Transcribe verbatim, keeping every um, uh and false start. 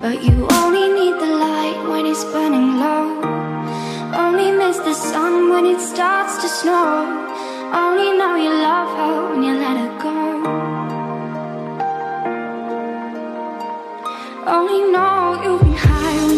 but you only need the light when it's burning low. Only miss the sun when it starts to snow. Only know you love her when you let her go. Only know you've been high when